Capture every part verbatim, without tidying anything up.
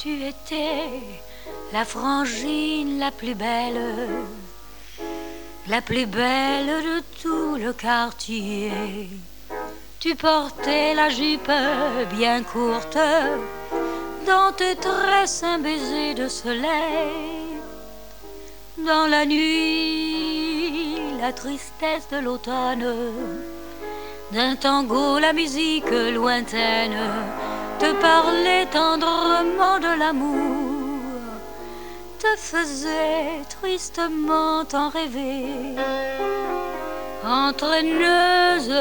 Tu étais la frangine la plus belle, la plus belle de tout le quartier. Tu portais la jupe bien courte, dans tes tresses un baiser de soleil. Dans la nuit, la tristesse de l'automne, d'un tango la musique lointaine te parlait tendrement de l'amour, te faisait tristement en rêver. Entraîneuse,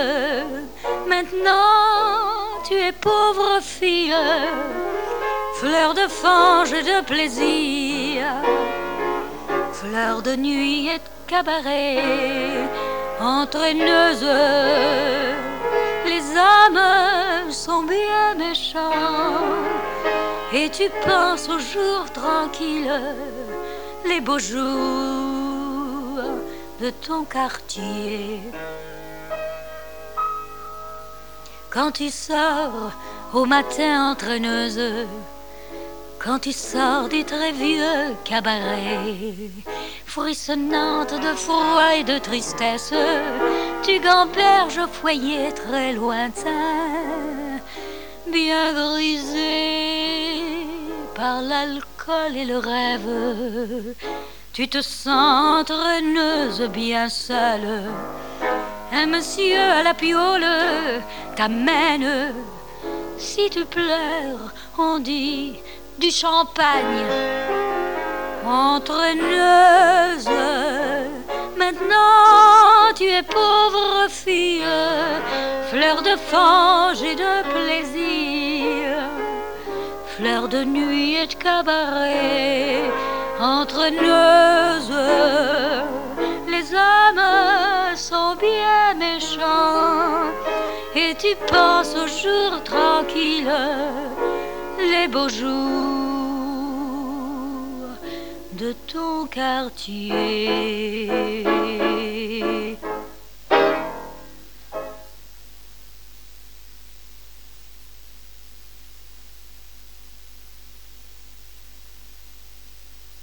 maintenant tu es pauvre fille, fleur de fange et de plaisir, fleur de nuit et de cabaret. Entraîneuse, les âmes sont bien méchants, et tu penses aux jours tranquilles, les beaux jours de ton quartier. Quand tu sors au matin entraîneuse, quand tu sors du très vieux cabaret, frissonnante de froid et de tristesse, tu gamberges au foyer très lointain, bien grisé par l'alcool et le rêve. Tu te sens entraîneuse bien seule. Un monsieur à la piole t'amène. Si tu pleures, on dit du champagne. Entraîneuse, maintenant tu es pauvre fille, fleur de fange et de plaisir, fleur de nuit et de cabaret. Entraîneuse, les hommes sont bien méchants, et tu penses aux jours tranquilles, les beaux jours de ton quartier.